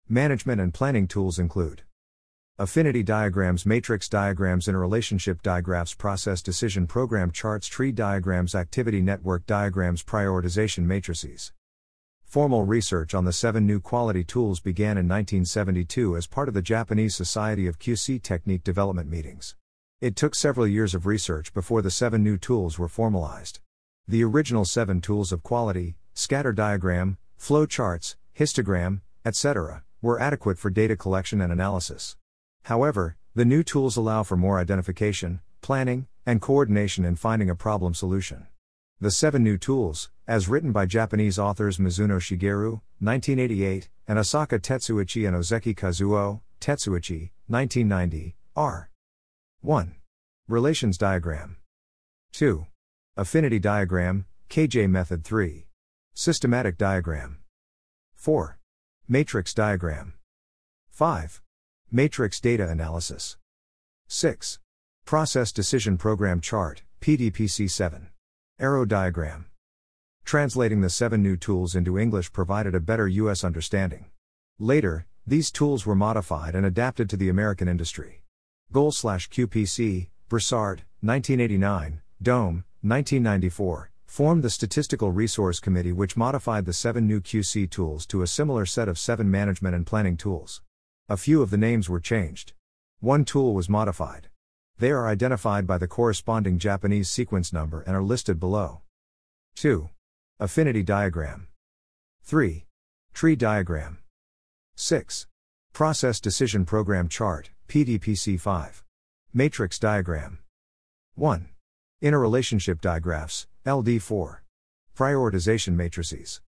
Management and planning tools include affinity diagrams, matrix diagrams, interrelationship diagrams, process decision program charts, tree diagrams, activity network diagrams, prioritization matrices. Formal research on the 7 new quality tools began in 1972 as part of the Japanese Society of QC Technique Development meetings. It took several years of research before the 7 new tools were formalized. The original 7 tools of quality, scatter diagram, flow charts, histogram, etc., were adequate for data collection and analysis. However, the new tools allow for more identification, planning, and coordination in finding a problem solution. The 7 new tools, as written by Japanese authors Mizuno Shigeru, 1988, and Asaka Tetsuichi and Ozeki Kazuo, Tetsuichi, 1990, are 1. Relations diagram. 2. Affinity diagram, KJ method. 3. Systematic diagram. 4. Matrix diagram. 5. Matrix data analysis. 6. Process decision program chart, PDPC 7. Arrow diagram. Translating the 7 new tools into English provided a better U.S. understanding. Later, these tools were modified and adapted to the American industry. Goal/QPC, Broussard, 1989, Dome, 1994, formed the Statistical Resource Committee, which modified the 7 new QC tools to a similar set of 7 management and planning tools. A few of the names were changed. One tool was modified. They are identified by the corresponding Japanese sequence number and are listed below. 2. Affinity diagram. 3. Tree diagram. 6. Process decision program chart, PDPC 5. Matrix diagram. 1. Interrelationship digraphs, LD4. Prioritization matrices.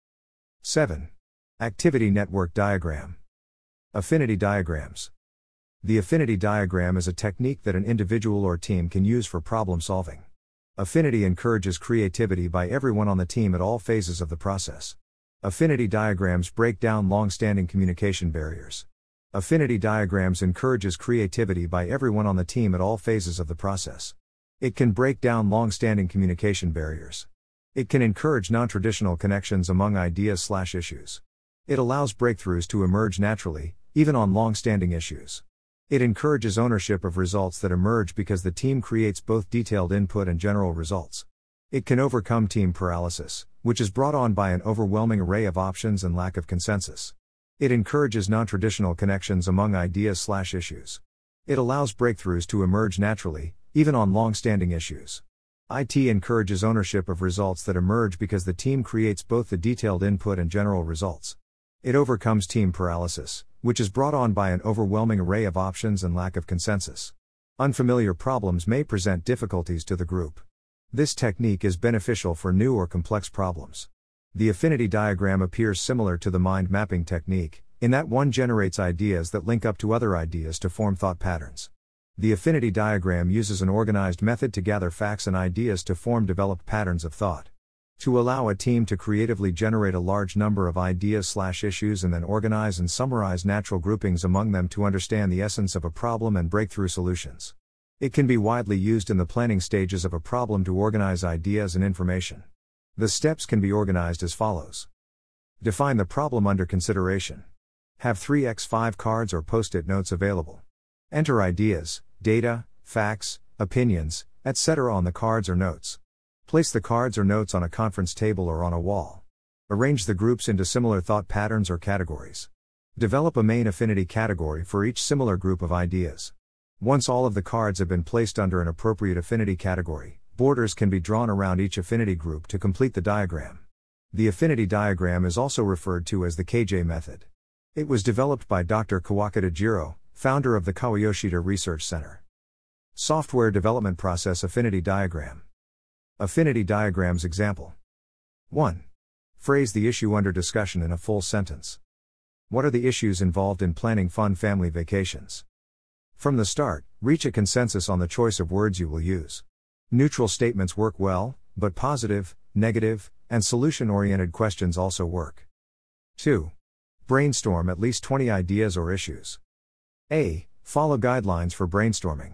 7. Activity network diagram. Affinity diagrams. The affinity diagram is a technique that an individual or team can use for problem solving. Affinity encourages creativity by everyone on the team at all phases of the process. Affinity diagrams break down long-standing communication barriers. Affinity diagrams encourages creativity by everyone on the team at all phases of the process. It can break down long-standing communication barriers. It can encourage non-traditional connections among ideas/issues. It allows breakthroughs to emerge naturally, even on long-standing issues. It encourages ownership of results that emerge because the team creates both detailed input and general results. It can overcome team paralysis, which is brought on by an overwhelming array of options and lack of consensus. It encourages non-traditional connections among ideas/issues. It allows breakthroughs to emerge naturally, even on long-standing issues. IT encourages ownership of results that emerge because the team creates both the detailed input and general results. It overcomes team paralysis, which is brought on by an overwhelming array of options and lack of consensus. Unfamiliar problems may present difficulties to the group. This technique is beneficial for new or complex problems. The affinity diagram appears similar to the mind mapping technique, in that one generates ideas that link up to other ideas to form thought patterns. The affinity diagram uses an organized method to gather facts and ideas to form developed patterns of thought. To allow a team to creatively generate a large number of ideas/issues and then organize and summarize natural groupings among them to understand the essence of a problem and breakthrough solutions. It can be widely used in the planning stages of a problem to organize ideas and information. The steps can be organized as follows. Define the problem under consideration. Have 3x5 cards or post-it notes available. Enter ideas, data, facts, opinions, etc. on the cards or notes. Place the cards or notes on a conference table or on a wall. Arrange the groups into similar thought patterns or categories. Develop a main affinity category for each similar group of ideas. Once all of the cards have been placed under an appropriate affinity category, borders can be drawn around each affinity group to complete the diagram. The affinity diagram is also referred to as the KJ method. It was developed by Dr. Kawakata Jiro, founder of the Kawayoshida Research Center. Software development process affinity diagram. Affinity diagrams example. 1. Phrase the issue under discussion in a full sentence. What are the issues involved in planning fun family vacations? From the start, reach a consensus on the choice of words you will use. Neutral statements work well, but positive, negative, and solution-oriented questions also work. 2. Brainstorm at least 20 ideas or issues. A. Follow guidelines for brainstorming.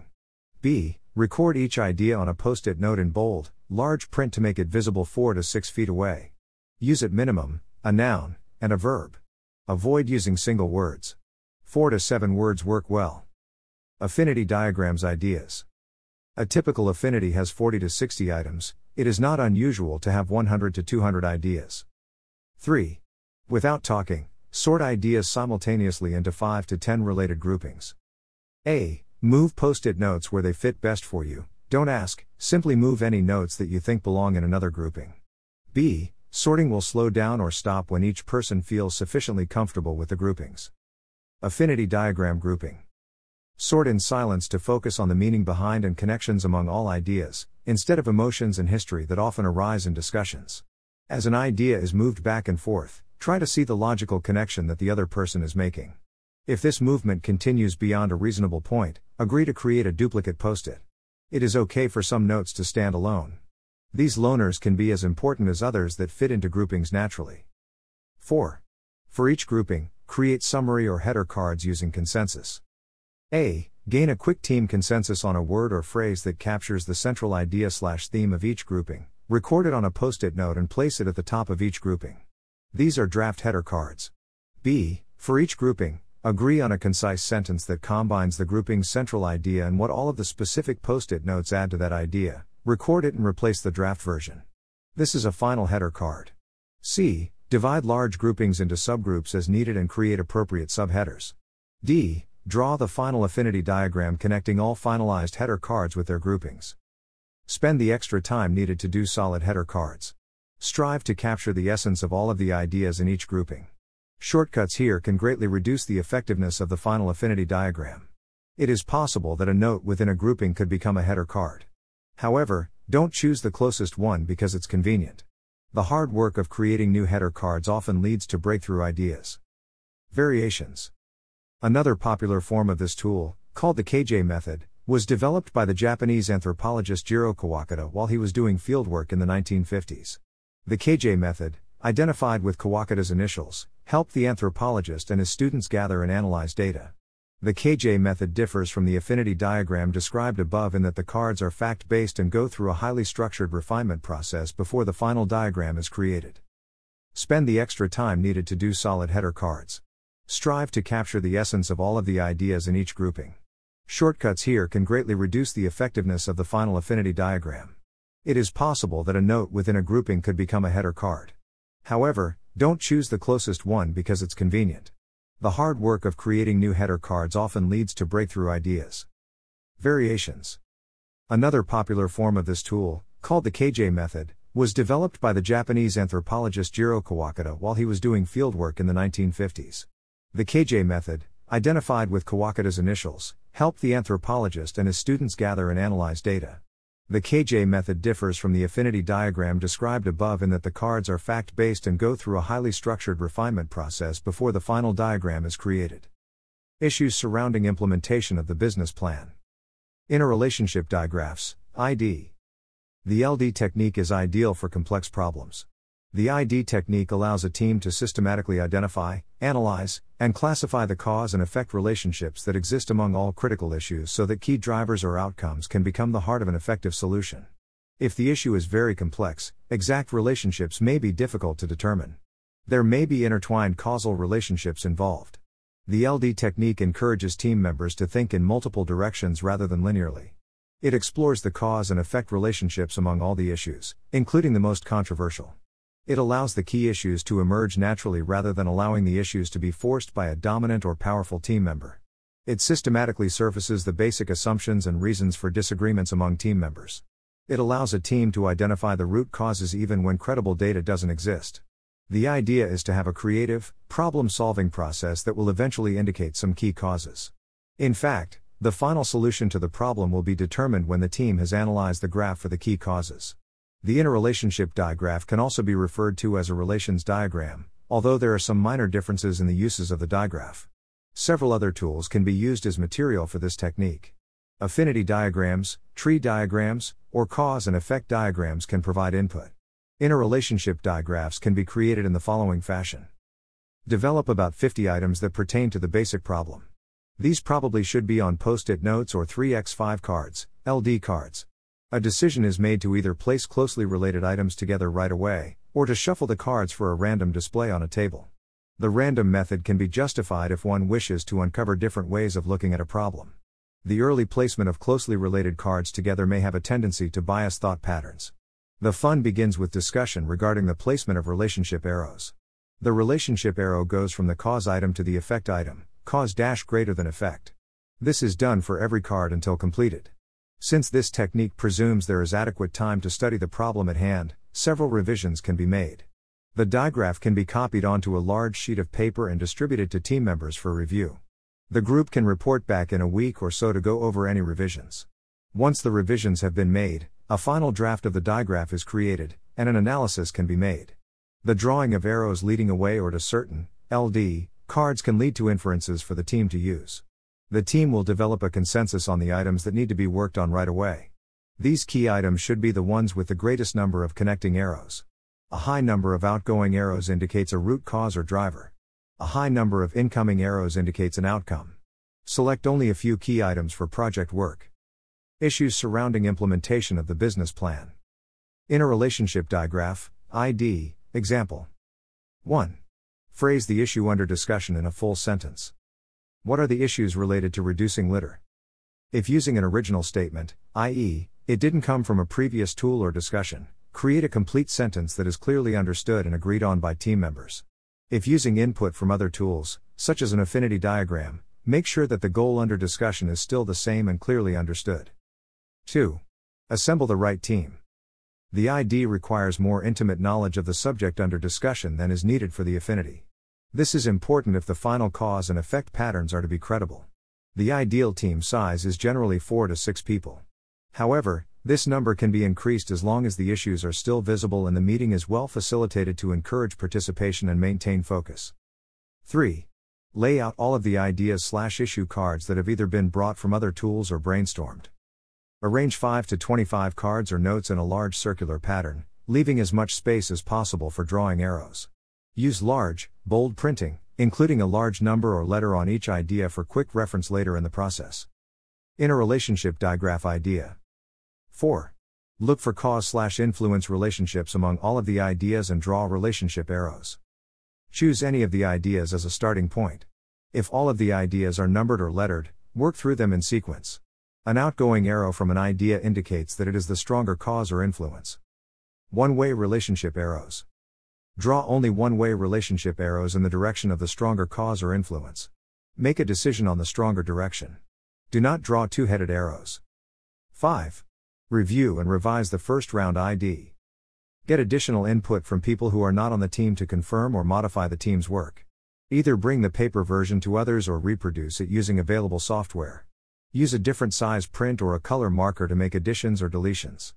B. Record each idea on a post-it note in bold, large print to make it visible 4 to 6 feet away. Use at minimum, a noun, and a verb. Avoid using single words. 4 to 7 words work well. Affinity diagrams ideas. A typical affinity has 40 to 60 items. It is not unusual to have 100 to 200 ideas. 3. Without talking, sort ideas simultaneously into 5 to 10 related groupings. A. Move post-it notes where they fit best for you. Don't ask, simply move any notes that you think belong in another grouping. B. Sorting will slow down or stop when each person feels sufficiently comfortable with the groupings. Affinity diagram grouping. Sort in silence to focus on the meaning behind and connections among all ideas, instead of emotions and history that often arise in discussions. As an idea is moved back and forth, try to see the logical connection that the other person is making. If this movement continues beyond a reasonable point, agree to create a duplicate post-it. It is okay for some notes to stand alone. These loners can be as important as others that fit into groupings naturally. 4. For each grouping, create summary or header cards using consensus. A. Gain a quick team consensus on a word or phrase that captures the central idea/theme of each grouping, record it on a post-it note and place it at the top of each grouping. These are draft header cards. B. For each grouping, agree on a concise sentence that combines the grouping's central idea and what all of the specific post-it notes add to that idea, record it and replace the draft version. This is a final header card. C. Divide large groupings into subgroups as needed and create appropriate subheaders. D. Draw the final affinity diagram connecting all finalized header cards with their groupings. Spend the extra time needed to do solid header cards. Strive to capture the essence of all of the ideas in each grouping. Shortcuts here can greatly reduce the effectiveness of the final affinity diagram. It is possible that a note within a grouping could become a header card. However, don't choose the closest one because it's convenient. The hard work of creating new header cards often leads to breakthrough ideas. Variations. Another popular form of this tool, called the KJ method, was developed by the Japanese anthropologist Jiro Kawakata while he was doing fieldwork in the 1950s. The KJ method, identified with Kawakata's initials, helped the anthropologist and his students gather and analyze data. The KJ method differs from the affinity diagram described above in that the cards are fact-based and go through a highly structured refinement process before the final diagram is created. Spend the extra time needed to do solid header cards. Strive to capture the essence of all of the ideas in each grouping. Shortcuts here can greatly reduce the effectiveness of the final affinity diagram. It is possible that a note within a grouping could become a header card. However, don't choose the closest one because it's convenient. The hard work of creating new header cards often leads to breakthrough ideas. Variations. Another popular form of this tool, called the KJ method, was developed by the Japanese anthropologist Jiro Kawakata while he was doing fieldwork in the 1950s. The KJ method, identified with Kawakata's initials, helped the anthropologist and his students gather and analyze data. The KJ method differs from the affinity diagram described above in that the cards are fact-based and go through a highly structured refinement process before the final diagram is created. Issues surrounding implementation of the business plan. Interrelationship digraphs, ID. The LD technique is ideal for complex problems. The ID technique allows a team to systematically identify, analyze, and classify the cause and effect relationships that exist among all critical issues so that key drivers or outcomes can become the heart of an effective solution. If the issue is very complex, exact relationships may be difficult to determine. There may be intertwined causal relationships involved. The LD technique encourages team members to think in multiple directions rather than linearly. It explores the cause and effect relationships among all the issues, including the most controversial. It allows the key issues to emerge naturally rather than allowing the issues to be forced by a dominant or powerful team member. It systematically surfaces the basic assumptions and reasons for disagreements among team members. It allows a team to identify the root causes even when credible data doesn't exist. The idea is to have a creative, problem-solving process that will eventually indicate some key causes. In fact, the final solution to the problem will be determined when the team has analyzed the graph for the key causes. The interrelationship digraph can also be referred to as a relations diagram, although there are some minor differences in the uses of the digraph. Several other tools can be used as material for this technique. Affinity diagrams, tree diagrams, or cause and effect diagrams can provide input. Interrelationship digraphs can be created in the following fashion. Develop about 50 items that pertain to the basic problem. These probably should be on post-it notes or 3x5 cards, LD cards. A decision is made to either place closely related items together right away, or to shuffle the cards for a random display on a table. The random method can be justified if one wishes to uncover different ways of looking at a problem. The early placement of closely related cards together may have a tendency to bias thought patterns. The fun begins with discussion regarding the placement of relationship arrows. The relationship arrow goes from the cause item to the effect item, cause greater than effect. This is done for every card until completed. Since this technique presumes there is adequate time to study the problem at hand, several revisions can be made. The digraph can be copied onto a large sheet of paper and distributed to team members for review. The group can report back in a week or so to go over any revisions. Once the revisions have been made, a final draft of the digraph is created, and an analysis can be made. The drawing of arrows leading away or to certain LD cards can lead to inferences for the team to use. The team will develop a consensus on the items that need to be worked on right away. These key items should be the ones with the greatest number of connecting arrows. A high number of outgoing arrows indicates a root cause or driver. A high number of incoming arrows indicates an outcome. Select only a few key items for project work. Issues surrounding implementation of the business plan. Interrelationship digraph, ID, example. 1. Phrase the issue under discussion in a full sentence. What are the issues related to reducing litter? If using an original statement, i.e., it didn't come from a previous tool or discussion, create a complete sentence that is clearly understood and agreed on by team members. If using input from other tools, such as an affinity diagram, make sure that the goal under discussion is still the same and clearly understood. 2. Assemble the right team. The ID requires more intimate knowledge of the subject under discussion than is needed for the affinity. This is important if the final cause and effect patterns are to be credible. The ideal team size is generally 4 to 6 people. However, this number can be increased as long as the issues are still visible and the meeting is well facilitated to encourage participation and maintain focus. 3. Lay out all of the ideas/issue cards that have either been brought from other tools or brainstormed. Arrange 5 to 25 cards or notes in a large circular pattern, leaving as much space as possible for drawing arrows. Use large, bold printing, including a large number or letter on each idea for quick reference later in the process. Interrelationship digraph idea. 4. Look for cause/influence relationships among all of the ideas and draw relationship arrows. Choose any of the ideas as a starting point. If all of the ideas are numbered or lettered, work through them in sequence. An outgoing arrow from an idea indicates that it is the stronger cause or influence. One-way relationship arrows. Draw only one-way relationship arrows in the direction of the stronger cause or influence. Make a decision on the stronger direction. Do not draw two-headed arrows. 5. Review and revise the first round ID. Get additional input from people who are not on the team to confirm or modify the team's work. Either bring the paper version to others or reproduce it using available software. Use a different size print or a color marker to make additions or deletions.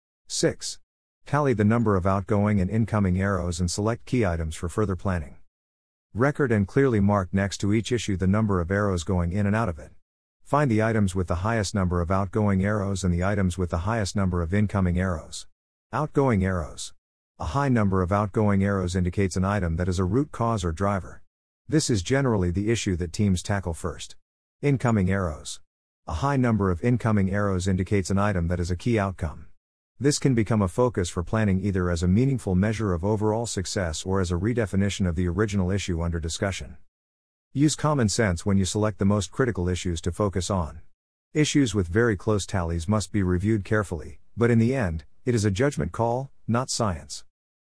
6. Tally the number of outgoing and incoming arrows and select key items for further planning. Record and clearly mark next to each issue the number of arrows going in and out of it. Find the items with the highest number of outgoing arrows and the items with the highest number of incoming arrows. Outgoing arrows. A high number of outgoing arrows indicates an item that is a root cause or driver. This is generally the issue that teams tackle first. Incoming arrows. A high number of incoming arrows indicates an item that is a key outcome. This can become a focus for planning either as a meaningful measure of overall success or as a redefinition of the original issue under discussion. Use common sense when you select the most critical issues to focus on. Issues with very close tallies must be reviewed carefully, but in the end, it is a judgment call, not science.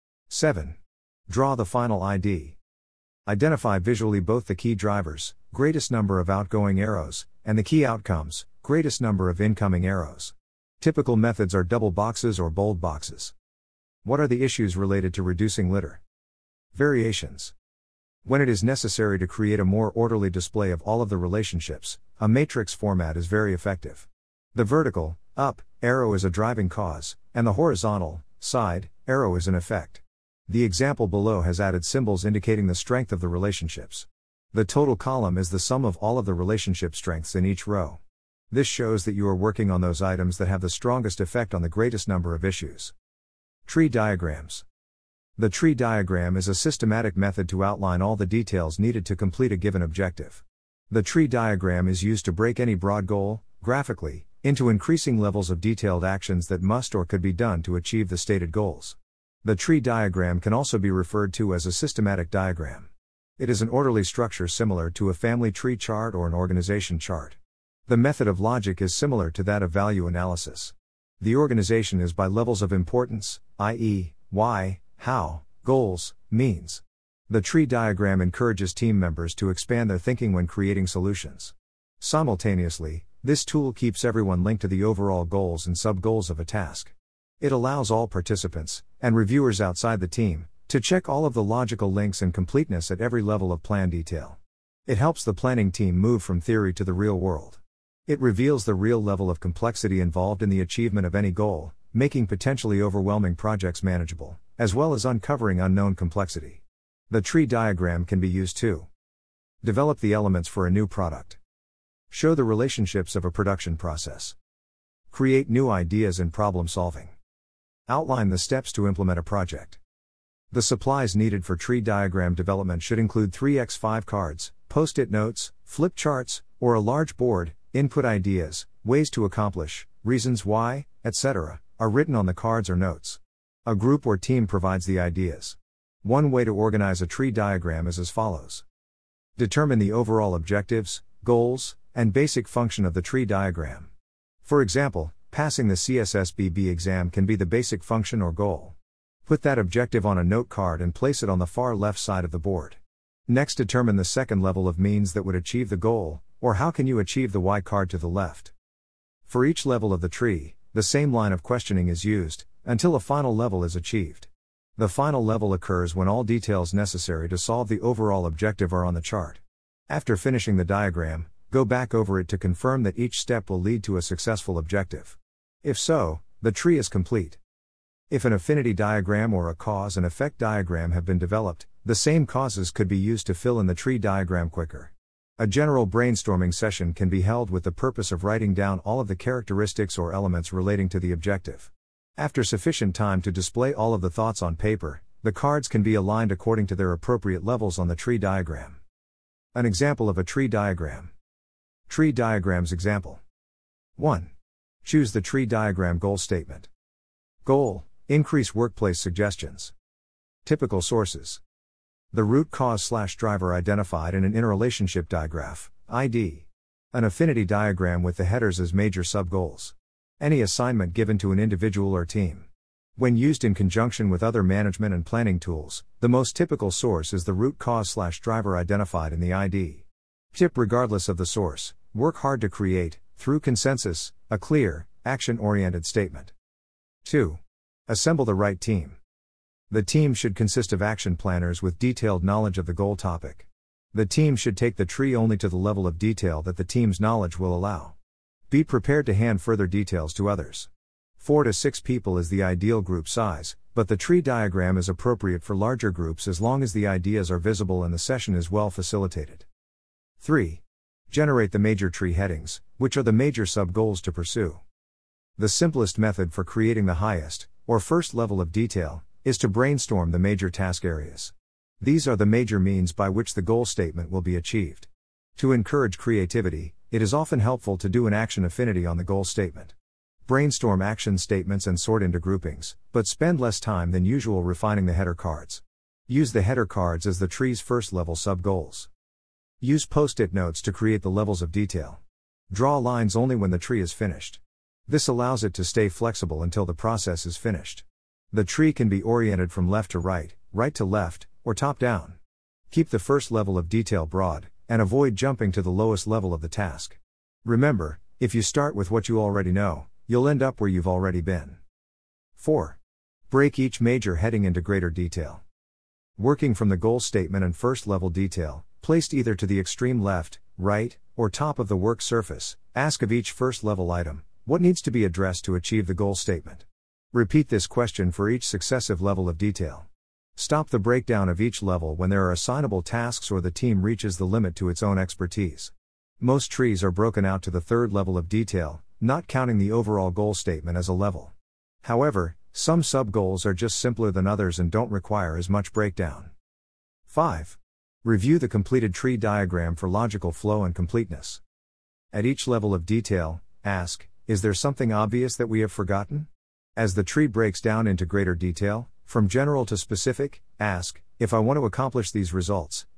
7. Draw the final ID. Identify visually both the key drivers, greatest number of outgoing arrows, and the key outcomes, greatest number of incoming arrows. Typical methods are double boxes or bold boxes. What are the issues related to reducing litter? Variations. When it is necessary to create a more orderly display of all of the relationships, a matrix format is very effective. The vertical, up, arrow is a driving cause, and the horizontal, side, arrow is an effect. The example below has added symbols indicating the strength of the relationships. The total column is the sum of all of the relationship strengths in each row. This shows that you are working on those items that have the strongest effect on the greatest number of issues. Tree diagrams. The tree diagram is a systematic method to outline all the details needed to complete a given objective. The tree diagram is used to break any broad goal, graphically, into increasing levels of detailed actions that must or could be done to achieve the stated goals. The tree diagram can also be referred to as a systematic diagram. It is an orderly structure similar to a family tree chart or an organization chart. The method of logic is similar to that of value analysis. The organization is by levels of importance, i.e., why, how, goals, means. The tree diagram encourages team members to expand their thinking when creating solutions. Simultaneously, this tool keeps everyone linked to the overall goals and sub-goals of a task. It allows all participants, and reviewers outside the team, to check all of the logical links and completeness at every level of plan detail. It helps the planning team move from theory to the real world. It reveals the real level of complexity involved in the achievement of any goal, making potentially overwhelming projects manageable, as well as uncovering unknown complexity. The tree diagram can be used to develop the elements for a new product, show the relationships of a production process, create new ideas and problem solving, outline the steps to implement a project. The supplies needed for tree diagram development should include 3x5 cards, post-it notes, flip charts, or a large board. Input ideas, ways to accomplish, reasons why, etc., are written on the cards or notes. A group or team provides the ideas. One way to organize a tree diagram is as follows. Determine the overall objectives, goals, and basic function of the tree diagram. For example, passing the CSSBB exam can be the basic function or goal. Put that objective on a note card and place it on the far left side of the board. Next, determine the second level of means that would achieve the goal, or how can you achieve the Y card to the left. For each level of the tree, the same line of questioning is used, until a final level is achieved. The final level occurs when all details necessary to solve the overall objective are on the chart. After finishing the diagram, go back over it to confirm that each step will lead to a successful objective. If so, the tree is complete. If an affinity diagram or a cause and effect diagram have been developed, the same causes could be used to fill in the tree diagram quicker. A general brainstorming session can be held with the purpose of writing down all of the characteristics or elements relating to the objective. After sufficient time to display all of the thoughts on paper, the cards can be aligned according to their appropriate levels on the tree diagram. An example of a tree diagram. Tree diagrams example. 1. Choose the tree diagram goal statement. Goal: increase workplace suggestions. Typical sources. The root cause/driver identified in an interrelationship diagram, ID. An affinity diagram with the headers as major sub-goals. Any assignment given to an individual or team. When used in conjunction with other management and planning tools, the most typical source is the root cause/driver identified in the ID. Tip: regardless of the source, work hard to create, through consensus, a clear, action-oriented statement. 2. Assemble the right team. The team should consist of action planners with detailed knowledge of the goal topic. The team should take the tree only to the level of detail that the team's knowledge will allow. Be prepared to hand further details to others. 4 to 6 people is the ideal group size, but the tree diagram is appropriate for larger groups as long as the ideas are visible and the session is well facilitated. 3. Generate the major tree headings, which are the major sub-goals to pursue. The simplest method for creating the highest, or first level of detail, is to brainstorm the major task areas. These are the major means by which the goal statement will be achieved. To encourage creativity, it is often helpful to do an action affinity on the goal statement. Brainstorm action statements and sort into groupings, but spend less time than usual refining the header cards. Use the header cards as the tree's first level sub-goals. Use post-it notes to create the levels of detail. Draw lines only when the tree is finished. This allows it to stay flexible until the process is finished. The tree can be oriented from left to right, right to left, or top down. Keep the first level of detail broad, and avoid jumping to the lowest level of the task. Remember, if you start with what you already know, you'll end up where you've already been. 4. Break each major heading into greater detail. Working from the goal statement and first level detail, placed either to the extreme left, right, or top of the work surface, ask of each first level item, what needs to be addressed to achieve the goal statement? Repeat this question for each successive level of detail. Stop the breakdown of each level when there are assignable tasks or the team reaches the limit to its own expertise. Most trees are broken out to the third level of detail, not counting the overall goal statement as a level. However, some sub-goals are just simpler than others and don't require as much breakdown. 5. Review the completed tree diagram for logical flow and completeness. At each level of detail, ask, is there something obvious that we have forgotten? As the tree breaks down into greater detail, from general to specific, ask, if I want to accomplish these results,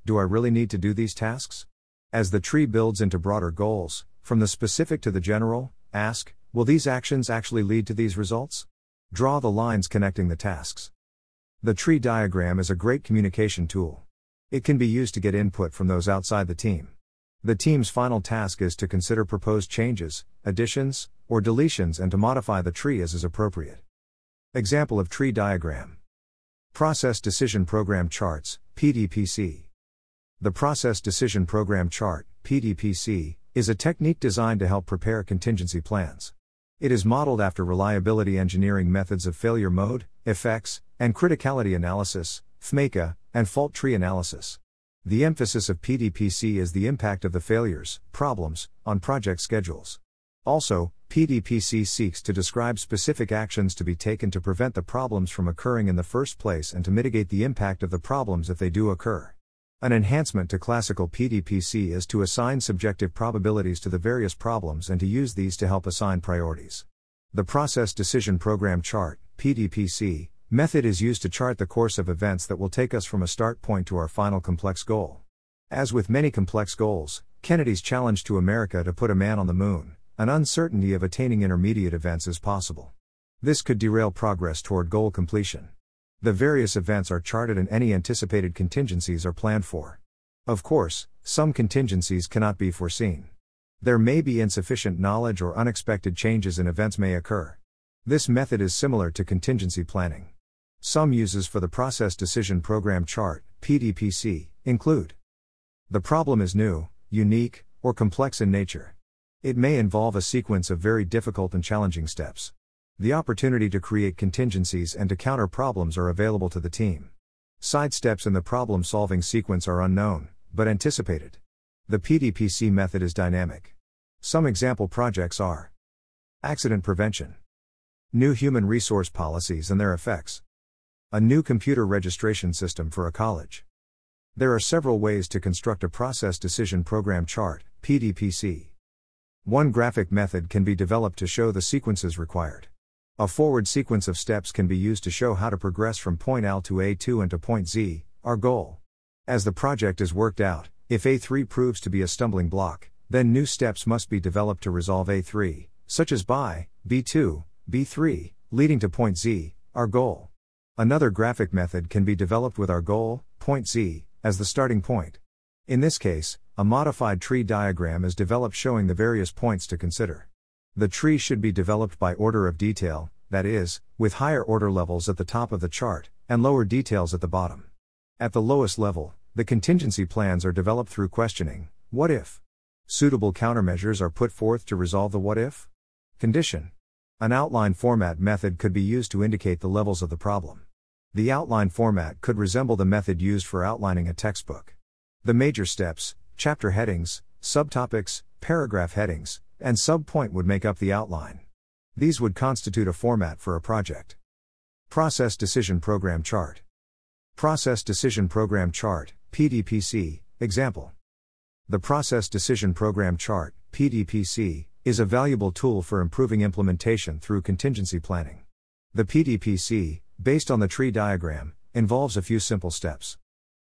do I really need to do these tasks? As the tree builds into broader goals, from the specific to the general, ask, will these actions actually lead to these results? Draw the lines connecting the tasks. The tree diagram is a great communication tool. It can be used to get input from those outside the team. The team's final task is to consider proposed changes, additions, or deletions and to modify the tree as is appropriate. Example of tree diagram. Process Decision Program Charts, PDPC. The Process Decision Program Chart, PDPC, is a technique designed to help prepare contingency plans. It is modeled after reliability engineering methods of failure mode, effects, and criticality analysis, FMECA, and fault tree analysis. The emphasis of PDPC is the impact of the failures, problems, on project schedules. Also, PDPC seeks to describe specific actions to be taken to prevent the problems from occurring in the first place and to mitigate the impact of the problems if they do occur. An enhancement to classical PDPC is to assign subjective probabilities to the various problems and to use these to help assign priorities. The Process Decision Program Chart, PDPC, method is used to chart the course of events that will take us from a start point to our final complex goal. As with many complex goals, Kennedy's challenge to America to put a man on the moon, an uncertainty of attaining intermediate events is possible. This could derail progress toward goal completion. The various events are charted and any anticipated contingencies are planned for. Of course, some contingencies cannot be foreseen. There may be insufficient knowledge or unexpected changes in events may occur. This method is similar to contingency planning. Some uses for the Process Decision Program Chart, PDPC, include: the problem is new, unique, or complex in nature. It may involve a sequence of very difficult and challenging steps. The opportunity to create contingencies and to counter problems are available to the team. Side steps in the problem-solving sequence are unknown, but anticipated. The PDPC method is dynamic. Some example projects are: accident prevention, new human resource policies and their effects, a new computer registration system for a college. There are several ways to construct a Process Decision Program Chart, PDPC. One graphic method can be developed to show the sequences required. A forward sequence of steps can be used to show how to progress from point L to A2 and to point Z, our goal. As the project is worked out, if A3 proves to be a stumbling block, then new steps must be developed to resolve A3, such as by B2, B3, leading to point Z, our goal. Another graphic method can be developed with our goal, point Z, as the starting point. In this case, a modified tree diagram is developed showing the various points to consider. The tree should be developed by order of detail, that is, with higher order levels at the top of the chart, and lower details at the bottom. At the lowest level, the contingency plans are developed through questioning, what if? Suitable countermeasures are put forth to resolve the what if condition. An outline format method could be used to indicate the levels of the problem. The outline format could resemble the method used for outlining a textbook. The major steps, chapter headings, subtopics, paragraph headings, and subpoint would make up the outline. These would constitute a format for a project. Process Decision Program Chart. Process Decision Program Chart, PDPC, example. The Process Decision Program Chart, PDPC, is a valuable tool for improving implementation through contingency planning. The PDPC, based on the tree diagram, involves a few simple steps.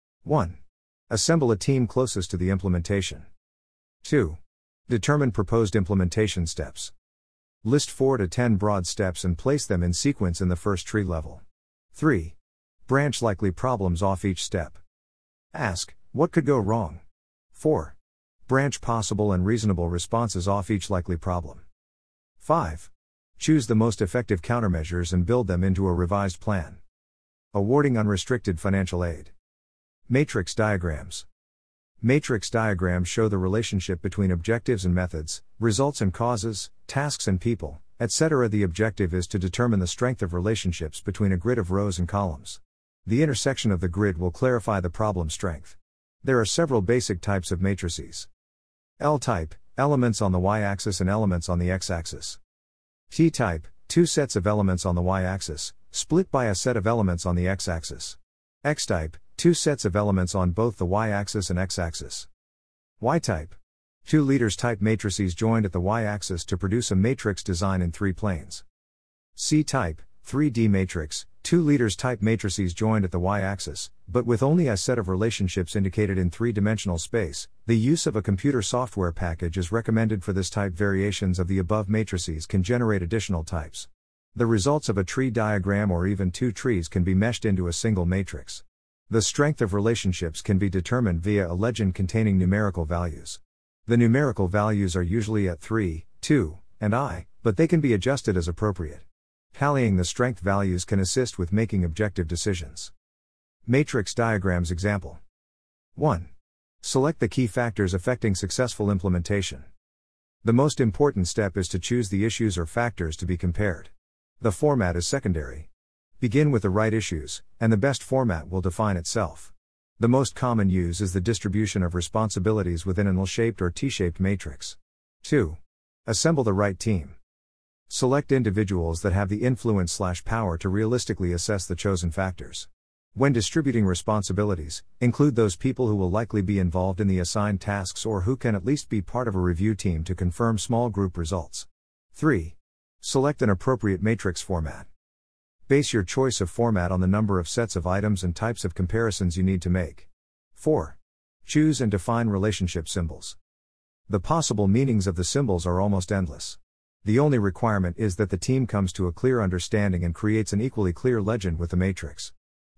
1. Assemble a team closest to the implementation. 2. Determine proposed implementation steps. List 4 to 10 broad steps and place them in sequence in the first tree level. 3. Branch likely problems off each step. Ask, what could go wrong? 4. Branch possible and reasonable responses off each likely problem. 5. Choose the most effective countermeasures and build them into a revised plan. Awarding unrestricted financial aid. Matrix diagrams. Matrix diagrams show the relationship between objectives and methods, results and causes, tasks and people, etc. The objective is to determine the strength of relationships between a grid of rows and columns. The intersection of the grid will clarify the problem strength. There are several basic types of matrices. L-type, elements on the y-axis and elements on the x-axis. T-type, two sets of elements on the y-axis, split by a set of elements on the x-axis. X-type, two sets of elements on both the y-axis and x-axis. Y-type, two leaders-type matrices joined at the y-axis to produce a matrix design in 3 planes. C-type, 3D matrix, Two leaders type matrices joined at the y-axis, but with only a set of relationships indicated in three-dimensional space. The use of a computer software package is recommended for this type. Variations of the above matrices can generate additional types. The results of a tree diagram or even two trees can be meshed into a single matrix. The strength of relationships can be determined via a legend containing numerical values. The numerical values are usually at 3, 2, and I, but they can be adjusted as appropriate. Tallying the strength values can assist with making objective decisions. Matrix diagrams example. 1. Select the key factors affecting successful implementation. The most important step is to choose the issues or factors to be compared. The format is secondary. Begin with the right issues, and the best format will define itself. The most common use is the distribution of responsibilities within an L-shaped or T-shaped matrix. 2. Assemble the right team. Select individuals that have the influence/power to realistically assess the chosen factors. When distributing responsibilities, include those people who will likely be involved in the assigned tasks or who can at least be part of a review team to confirm small group results. 3. Select an appropriate matrix format. Base your choice of format on the number of sets of items and types of comparisons you need to make. 4. Choose and define relationship symbols. The possible meanings of the symbols are almost endless. The only requirement is that the team comes to a clear understanding and creates an equally clear legend with the matrix.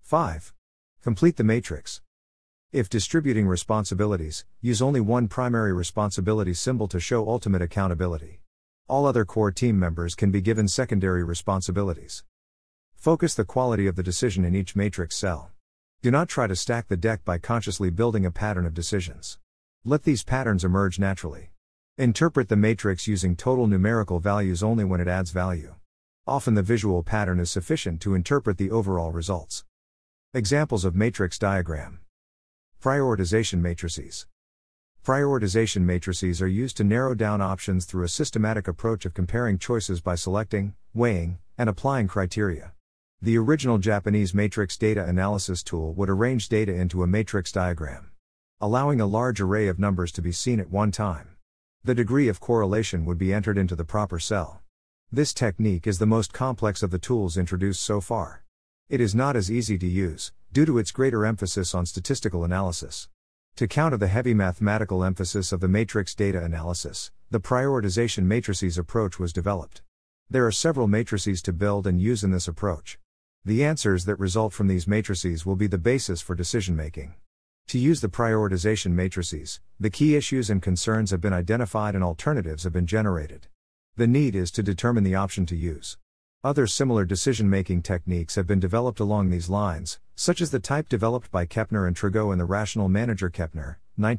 5. Complete the matrix. If distributing responsibilities, use only one primary responsibility symbol to show ultimate accountability. All other core team members can be given secondary responsibilities. Focus the quality of the decision in each matrix cell. Do not try to stack the deck by consciously building a pattern of decisions. Let these patterns emerge naturally. Interpret the matrix using total numerical values only when it adds value. Often the visual pattern is sufficient to interpret the overall results. Examples of matrix diagram. Prioritization matrices. Prioritization matrices are used to narrow down options through a systematic approach of comparing choices by selecting, weighing, and applying criteria. The original Japanese matrix data analysis tool would arrange data into a matrix diagram, allowing a large array of numbers to be seen at one time. The degree of correlation would be entered into the proper cell. This technique is the most complex of the tools introduced so far. It is not as easy to use, due to its greater emphasis on statistical analysis. To counter the heavy mathematical emphasis of the matrix data analysis, the prioritization matrices approach was developed. There are several matrices to build and use in this approach. The answers that result from these matrices will be the basis for decision making. To use the prioritization matrices, the key issues and concerns have been identified and alternatives have been generated. The need is to determine the option to use. Other similar decision-making techniques have been developed along these lines, such as the type developed by Kepner and Trigo in the Rational Manager Kepner,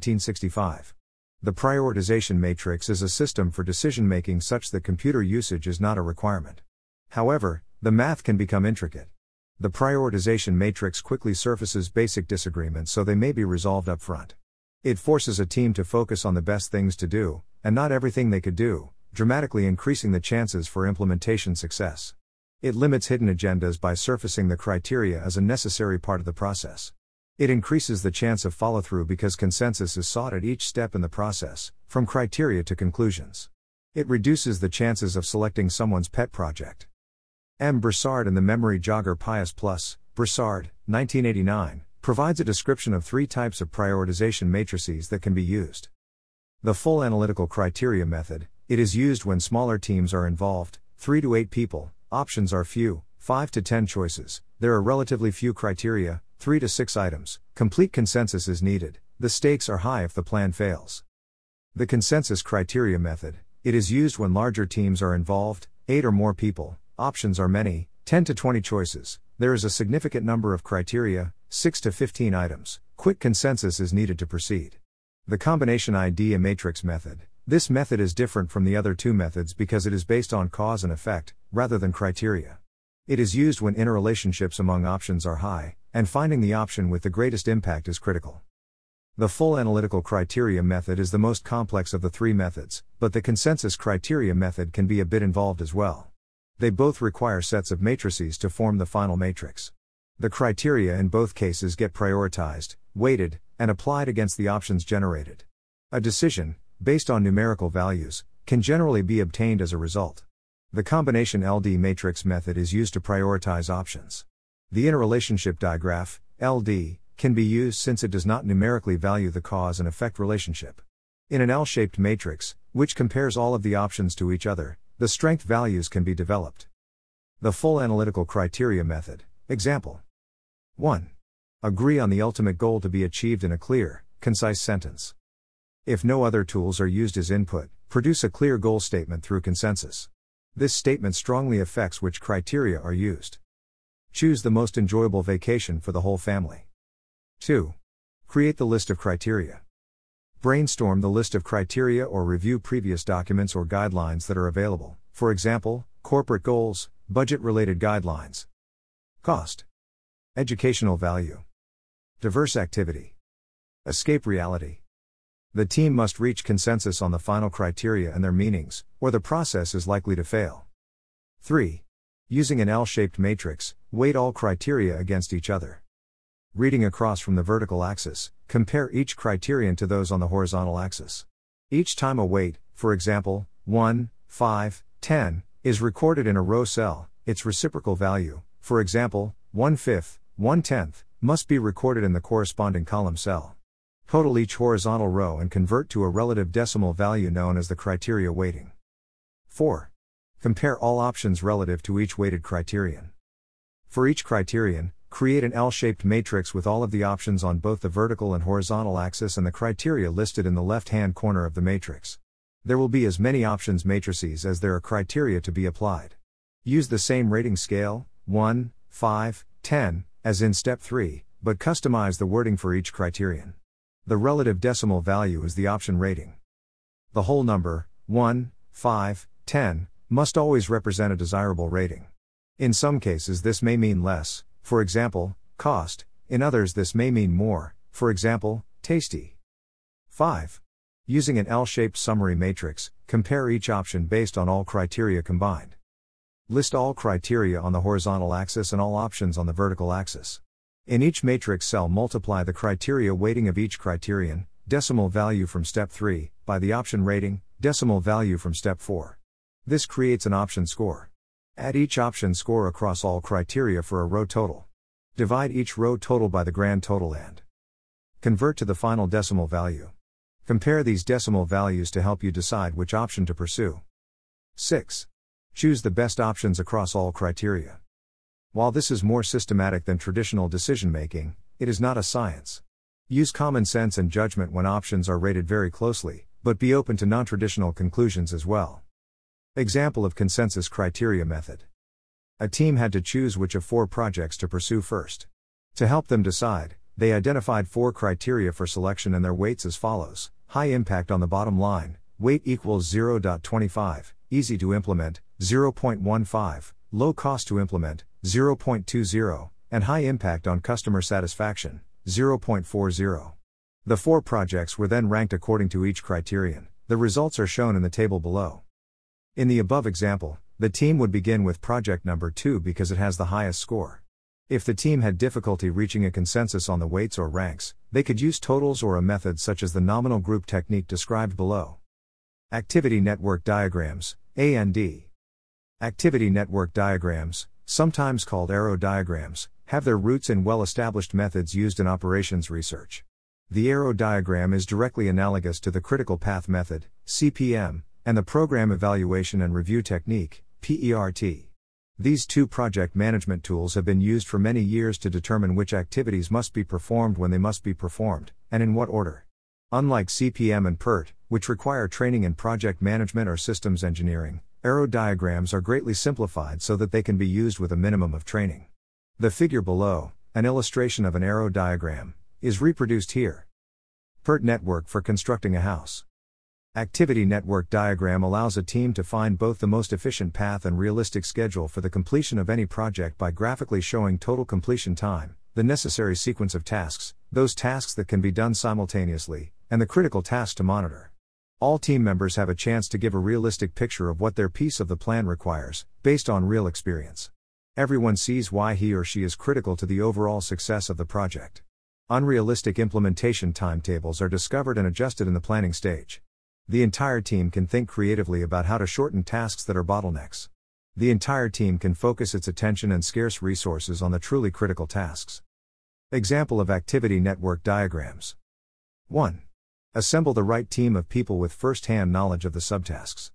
1965. The prioritization matrix is a system for decision-making such that computer usage is not a requirement. However, the math can become intricate. The prioritization matrix quickly surfaces basic disagreements so they may be resolved up front. It forces a team to focus on the best things to do, and not everything they could do, dramatically increasing the chances for implementation success. It limits hidden agendas by surfacing the criteria as a necessary part of the process. It increases the chance of follow-through because consensus is sought at each step in the process, from criteria to conclusions. It reduces the chances of selecting someone's pet project. M. Broussard and the Memory Jogger Pius Plus, Broussard, 1989, provides a description of three types of prioritization matrices that can be used. The full analytical criteria method. It is used when smaller teams are involved, 3 to 8 people, options are few, 5 to 10 choices, there are relatively few criteria, 3 to 6 items, complete consensus is needed, the stakes are high if the plan fails. The consensus criteria method. It is used when larger teams are involved, 8 or more people, options are many, 10 to 20 choices, there is a significant number of criteria, 6 to 15 items, quick consensus is needed to proceed. The combination idea matrix method. This method is different from the other two methods because it is based on cause and effect, rather than criteria. It is used when interrelationships among options are high, and finding the option with the greatest impact is critical. The full analytical criteria method is the most complex of the three methods, but the consensus criteria method can be a bit involved as well. They both require sets of matrices to form the final matrix. The criteria in both cases get prioritized, weighted, and applied against the options generated. A decision, based on numerical values, can generally be obtained as a result. The combination LD matrix method is used to prioritize options. The interrelationship digraph, LD, can be used since it does not numerically value the cause and effect relationship. In an L-shaped matrix, which compares all of the options to each other, the strength values can be developed. The full analytical criteria method. Example 1. Agree on the ultimate goal to be achieved in a clear, concise sentence. If no other tools are used as input, produce a clear goal statement through consensus. This statement strongly affects which criteria are used. Choose the most enjoyable vacation for the whole family. 2. Create the list of criteria. Brainstorm the list of criteria or review previous documents or guidelines that are available, for example, corporate goals, budget-related guidelines. Cost. Educational value. Diverse activity. Escape reality. The team must reach consensus on the final criteria and their meanings, or the process is likely to fail. 3. Using an L-shaped matrix, weight all criteria against each other. Reading across from the vertical axis, compare each criterion to those on the horizontal axis. Each time a weight, for example, 1, 5, 10, is recorded in a row cell, its reciprocal value, for example, 1/5, 1/10, must be recorded in the corresponding column cell. Total each horizontal row and convert to a relative decimal value known as the criteria weighting. 4. Compare all options relative to each weighted criterion. For each criterion, create an L-shaped matrix with all of the options on both the vertical and horizontal axis and the criteria listed in the left-hand corner of the matrix. There will be as many options matrices as there are criteria to be applied. Use the same rating scale, 1, 5, 10, as in step 3, but customize the wording for each criterion. The relative decimal value is the option rating. The whole number, 1, 5, 10, must always represent a desirable rating. In some cases this may mean less, for example, cost, in others this may mean more, for example, tasty. 5. Using an L-shaped summary matrix, compare each option based on all criteria combined. List all criteria on the horizontal axis and all options on the vertical axis. In each matrix cell multiply the criteria weighting of each criterion, decimal value from step 3, by the option rating, decimal value from step 4. This creates an option score. Add each option score across all criteria for a row total. Divide each row total by the grand total and convert to the final decimal value. Compare these decimal values to help you decide which option to pursue. 6. Choose the best options across all criteria. While this is more systematic than traditional decision-making, it is not a science. Use common sense and judgment when options are rated very closely, but be open to non-traditional conclusions as well. Example of consensus criteria method. A team had to choose which of 4 projects to pursue first. To help them decide, they identified 4 criteria for selection and their weights as follows: high impact on the bottom line, weight equals 0.25, easy to implement, 0.15, low cost to implement, 0.20, and high impact on customer satisfaction, 0.40. The 4 projects were then ranked according to each criterion. The results are shown in the table below. In the above example, the team would begin with project number 2 because it has the highest score. If the team had difficulty reaching a consensus on the weights or ranks, they could use totals or a method such as the nominal group technique described below. Activity network diagrams, A&D. Activity network diagrams, sometimes called arrow diagrams, have their roots in well-established methods used in operations research. The arrow diagram is directly analogous to the critical path method, CPM, and the program evaluation and review technique, PERT. These 2 project management tools have been used for many years to determine which activities must be performed when they must be performed, and in what order. Unlike CPM and PERT, which require training in project management or systems engineering, arrow diagrams are greatly simplified so that they can be used with a minimum of training. The figure below, an illustration of an arrow diagram, is reproduced here. PERT network for constructing a house. Activity network diagram allows a team to find both the most efficient path and realistic schedule for the completion of any project by graphically showing total completion time, the necessary sequence of tasks, those tasks that can be done simultaneously, and the critical tasks to monitor. All team members have a chance to give a realistic picture of what their piece of the plan requires, based on real experience. Everyone sees why he or she is critical to the overall success of the project. Unrealistic implementation timetables are discovered and adjusted in the planning stage. The entire team can think creatively about how to shorten tasks that are bottlenecks. The entire team can focus its attention and scarce resources on the truly critical tasks. Example of activity network diagrams. 1. Assemble the right team of people with first-hand knowledge of the subtasks.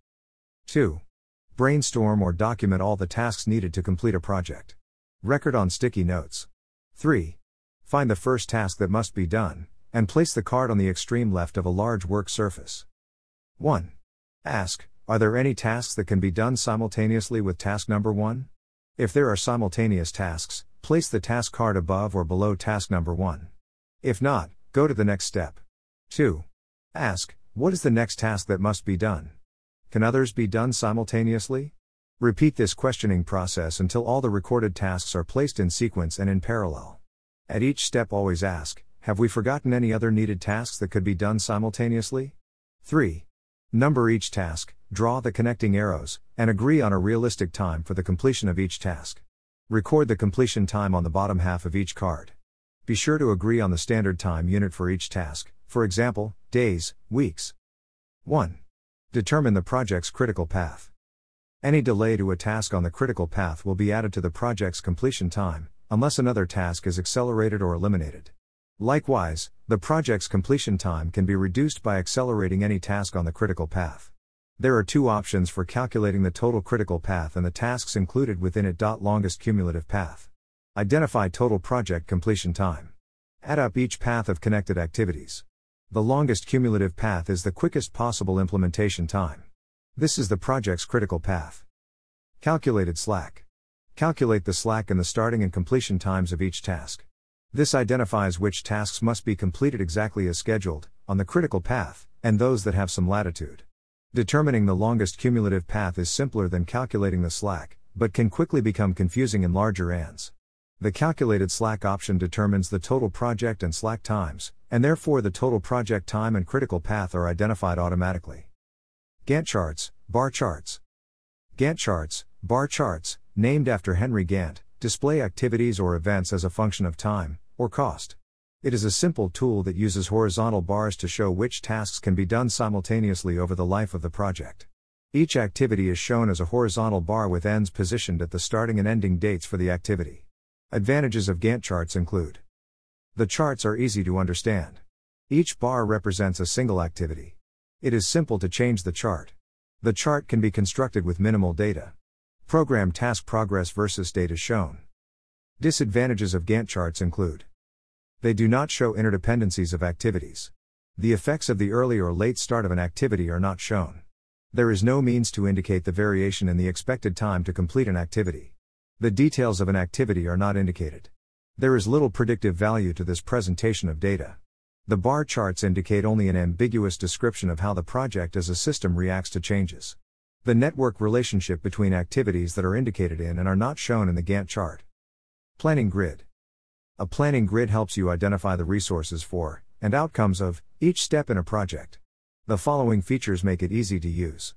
2. Brainstorm or document all the tasks needed to complete a project. Record on sticky notes. 3. Find the first task that must be done, and place the card on the extreme left of a large work surface. 1. Ask, are there any tasks that can be done simultaneously with task number 1? If there are simultaneous tasks, place the task card above or below task number 1. If not, go to the next step. 2. Ask, what is the next task that must be done? Can others be done simultaneously? Repeat this questioning process until all the recorded tasks are placed in sequence and in parallel. At each step always ask, have we forgotten any other needed tasks that could be done simultaneously? 3. Number each task, draw the connecting arrows, and agree on a realistic time for the completion of each task. Record the completion time on the bottom half of each card. Be sure to agree on the standard time unit for each task, for example, days, weeks. 1. Determine the project's critical path. Any delay to a task on the critical path will be added to the project's completion time, unless another task is accelerated or eliminated. Likewise, the project's completion time can be reduced by accelerating any task on the critical path. There are two options for calculating the total critical path and the tasks included within it. Longest cumulative path. Identify total project completion time. Add up each path of connected activities. The longest cumulative path is the quickest possible implementation time. This is the project's critical path. Calculated slack. Calculate the slack in the starting and completion times of each task. This identifies which tasks must be completed exactly as scheduled, on the critical path, and those that have some latitude. Determining the longest cumulative path is simpler than calculating the slack, but can quickly become confusing in larger ANDs. The calculated slack option determines the total project and slack times, and therefore the total project time and critical path are identified automatically. Gantt charts, bar charts. Gantt charts, bar charts, named after Henry Gantt, display activities or events as a function of time, or cost. It is a simple tool that uses horizontal bars to show which tasks can be done simultaneously over the life of the project. Each activity is shown as a horizontal bar with ends positioned at the starting and ending dates for the activity. Advantages of Gantt charts include: the charts are easy to understand. Each bar represents a single activity. It is simple to change the chart. The chart can be constructed with minimal data. Program task progress versus data shown. Disadvantages of Gantt charts include: they do not show interdependencies of activities. The effects of the early or late start of an activity are not shown. There is no means to indicate the variation in the expected time to complete an activity. The details of an activity are not indicated. There is little predictive value to this presentation of data. The bar charts indicate only an ambiguous description of how the project as a system reacts to changes. The network relationship between activities that are indicated in and are not shown in the Gantt chart. Planning grid. A planning grid helps you identify the resources for, and outcomes of, each step in a project. The following features make it easy to use.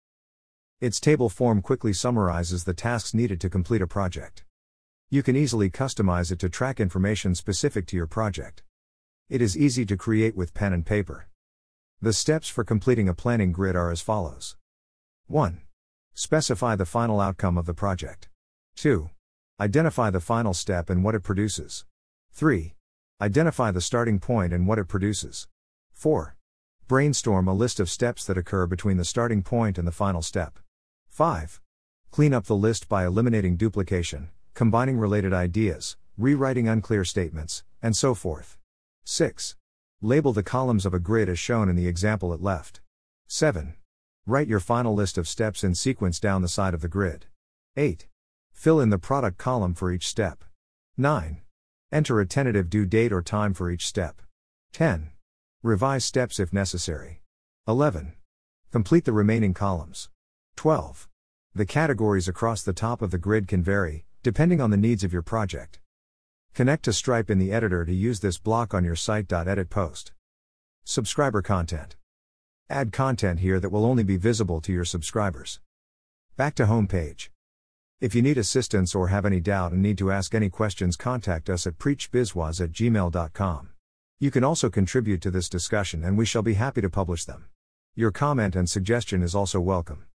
Its table form quickly summarizes the tasks needed to complete a project. You can easily customize it to track information specific to your project. It is easy to create with pen and paper. The steps for completing a planning grid are as follows. 1. Specify the final outcome of the project. 2. Identify the final step and what it produces. 3. Identify the starting point and what it produces. 4. Brainstorm a list of steps that occur between the starting point and the final step. 5. Clean up the list by eliminating duplication, combining related ideas, rewriting unclear statements, and so forth. 6. Label the columns of a grid as shown in the example at left. 7. Write your final list of steps in sequence down the side of the grid. 8. Fill in the product column for each step. 9. Enter a tentative due date or time for each step. 10. Revise steps if necessary. 11. Complete the remaining columns. 12. The categories across the top of the grid can vary, depending on the needs of your project. Connect to Stripe in the editor to use this block on your site. Edit post. Subscriber content. Add content here that will only be visible to your subscribers. Back to home page. If you need assistance or have any doubt and need to ask any questions, contact us at preachbizwaz@gmail.com. You can also contribute to this discussion and we shall be happy to publish them. Your comment and suggestion is also welcome.